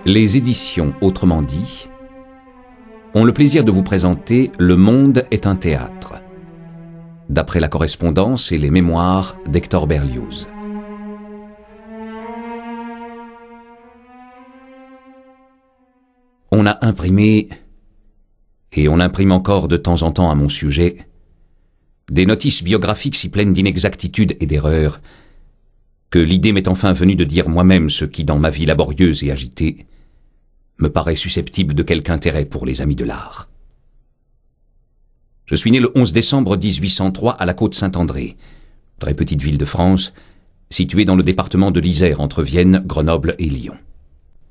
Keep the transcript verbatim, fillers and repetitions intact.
Les éditions Autrement dit ont le plaisir de vous présenter Le Monde est un théâtre, d'après la correspondance et les mémoires d'Hector Berlioz. On a imprimé, et on imprime encore de temps en temps à mon sujet, des notices biographiques si pleines d'inexactitudes et d'erreurs, que l'idée m'est enfin venue de dire moi-même ce qui, dans ma vie laborieuse et agitée, me paraît susceptible de quelque intérêt pour les amis de l'art. Je suis né le onze décembre mille huit cent trois à la Côte-Saint-André, très petite ville de France, située dans le département de l'Isère entre Vienne, Grenoble et Lyon.